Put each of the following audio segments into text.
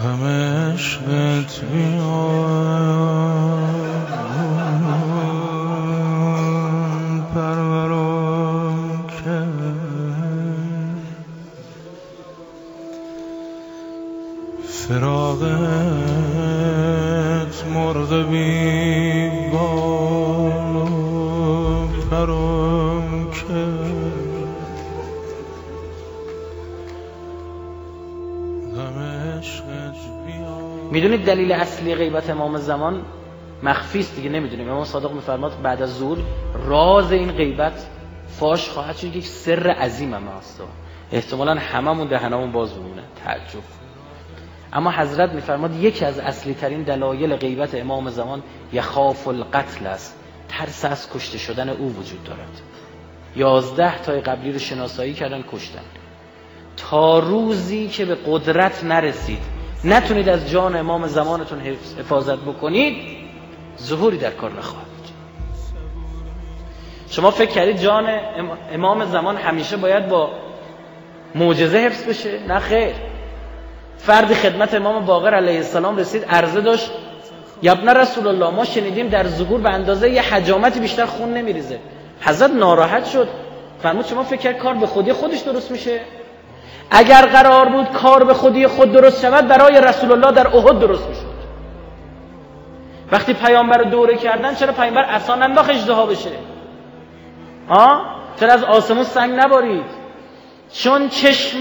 غم عشقت بیان پرورم کرد، فراقت مرغ بی بال و پرم کرد. میدونید دلیل اصلی غیبت امام زمان مخفی است دیگه، نمیدونیم. امام صادق میفرماد بعد از ظهور راز این غیبت فاش خواهد شد، یک سر عظیم هم هست، احتمالاً هممون دهنمون باز بمونه تعجب. اما حضرت میفرماد یکی از اصلی ترین دلایل غیبت امام زمان یخاف القتل است، ترس از کشته شدن او وجود دارد. 11 تای قبلی رو شناسایی کردن، کشتن. تا روزی که به قدرت نرسید، نتونید از جان امام زمانتون حفاظت بکنید، ظهوری در کار نخواهد. شما فکر کردید جان امام زمان همیشه باید با معجزه حفظ بشه؟ نه خیر. فردی خدمت امام باقر علیه السلام رسید، عرضه داشت یابن رسول الله، ما شنیدیم در ظهور به اندازه یه حجامتی بیشتر خون نمیریزه. حضرت ناراحت شد، فرمود شما فکر کرد کار به خودی خودش درست میشه؟ اگر قرار بود کار به خودی خود درست شود، برای رسول الله در احد درست میشد. وقتی پیامبر رو دوره کردن، چرا پیامبر عصا ننداخت اژدها بشه؟ چرا از آسمون سنگ نبارید؟ چون چشم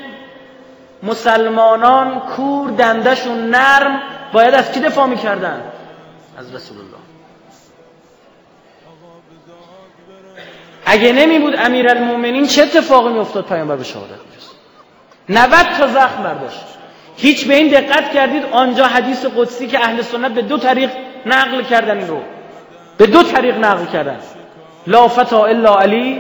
مسلمانان کور، دندشون نرم، باید از کی دفاع میکردن؟ از رسول الله. اگه نمی بود امیرالمومنین چه اتفاقی میافتاد؟ پیامبر به شهادت میرسید. 90 تا زخم برداشت. هیچ به این دقت کردید آنجا حدیث قدسی که اهل سنت به 2 طریق نقل کردن، این رو به 2 طریق نقل کردن. لا فتا الا علی،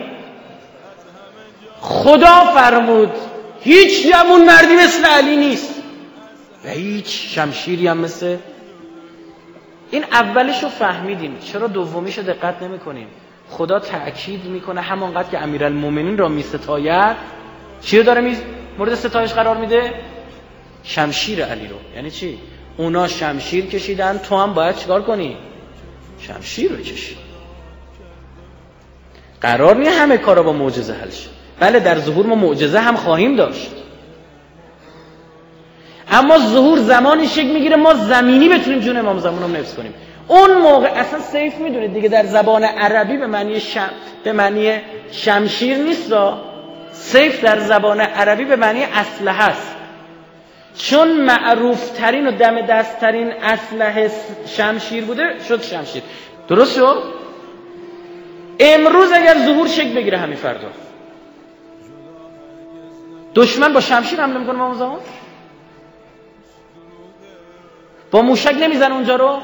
خدا فرمود هیچ جوان مردی مثل علی نیست و هیچ شمشیری هم مثل این. اولش رو فهمیدیم، چرا دومیش رو دقت نمی کنیم؟ خدا تأکید میکنه همانقدر که امیرالمومنین را میستاید، چی رو داره مورد ستایش قرار میده؟ شمشیر علی رو. یعنی چی؟ اونا شمشیر کشیدن، تو هم باید چیکار کنی؟ شمشیر رو کشی. قرار نیه همه کارا با معجزه حل شه. بله در ظهور ما معجزه هم خواهیم داشت، اما ظهور زمانی شکل میگیره ما زمینی بتونیم جون امام زمان رو حفظ کنیم. اون موقع اصلا سیف میدونید دیگه، در زبان عربی به معنی شمشیر نیست. سیف در زبان عربی به معنی اسلحه است، چون معروف ترین و دم دست ترین اسلحه شمشیر بوده، شد شمشیر. درست شد؟ امروز اگر ظهور شکل بگیره، همین فردا دشمن با شمشیر حمله میکنه امام زمان، با موشک نمیزنه اونجا رو.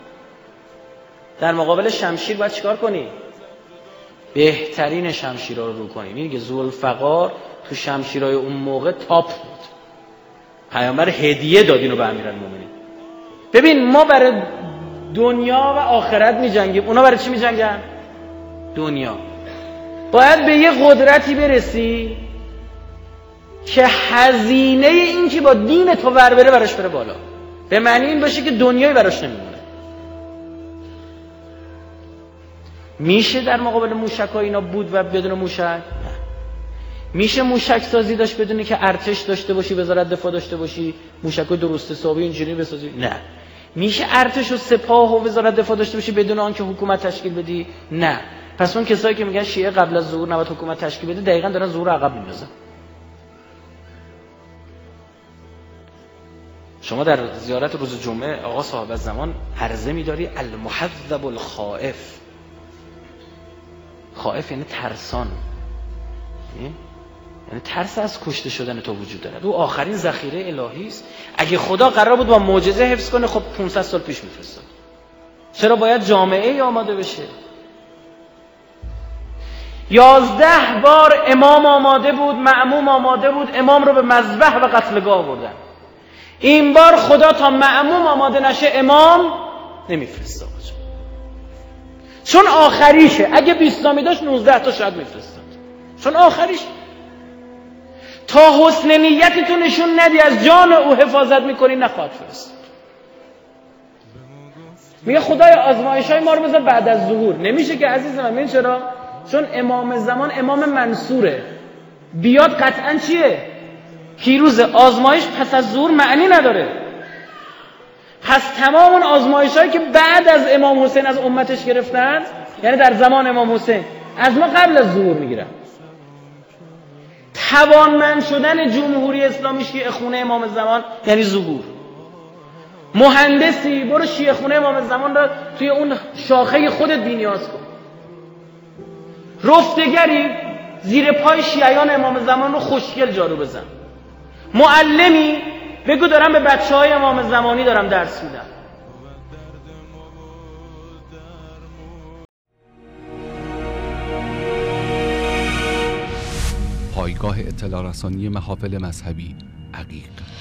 در مقابل شمشیر باید چیکار کنی؟ بهترین شمشیرها رو رو کنی. میگه ذوالفقار تو شمشیرهای اون موقع تاپ بود، پیامبر هدیه داد اینو به امیرالمومنین. ببین ما برای دنیا و آخرت میجنگیم، اونا برای چی میجنگن؟ دنیا. باید به یه قدرتی برسی که هزینه این که با دین تو ور بره براش بره بالا، به معنی این باشه که دنیایی براش نمیمونه. میشه در مقابل موشک‌ها اینا بود و بدون موشک؟ نه. میشه موشک سازی داشت بدونی که ارتش داشته باشی، وزارت دفاع داشته باشی، موشک‌های درست حسابی اینجوری بسازی؟ نه. میشه ارتش و سپاه و وزارت دفاع داشته باشی بدون آنکه حکومت تشکیل بدی؟ نه. پس اون کسایی که میگن شیعه قبل از ظهور نباید حکومت تشکیل بده، دقیقاً دارن ظهور عقب میندازن. شما در زیارت روز جمعه آقا صاحب الزمان عرضه می‌داری المحذب الخائف. خائف یعنی ترسان، یعنی ترس از کشته شدن تو وجود داره. او آخرین ذخیره الهی است. اگه خدا قرار بود با معجزه حفظ کنه، خب 500 سال پیش میفرستاد. چرا باید جامعه آماده بشه؟ 11 بار امام آماده بود، مأموم آماده بود، امام رو به مذبح و قتلگاه بردن. این بار خدا تا مأموم آماده نشه امام نمیفرسته، چون آخریشه. اگه 20 تا داشت 19 تا شاید میفرستاد، چون آخریش. تا حسن نیتی تو نشون ندی از جان او حفاظت میکنی نخواهد فرست. میگه خدای آزمایش‌های ما رو بذار بعد از ظهور. نمیشه که عزیز من. ببین چرا؟ چون امام زمان امام منصوره، بیاد قطعا چیه؟ پیروز. آزمایش پس از ظهور معنی نداره. پس تمام اون آزمایش‌هایی که بعد از امام حسین از امتش گرفتن، یعنی در زمان امام حسین، از ما قبل از ظهور میگیرن. توانمند شدن جمهوری اسلامی شیعه خونه امام زمان یعنی ظهور. مهندسی برو شیعه خونه امام زمان را توی اون شاخه خودت بی‌نیاز کن. رفتگری زیر پای شیعیان امام زمان رو خوشگل جارو بزن. معلمی بگو دارم به بچه‌های امام زمانی دارم درس میدم. پایگاه اطلاع رسانی محافل مذهبی عقیق.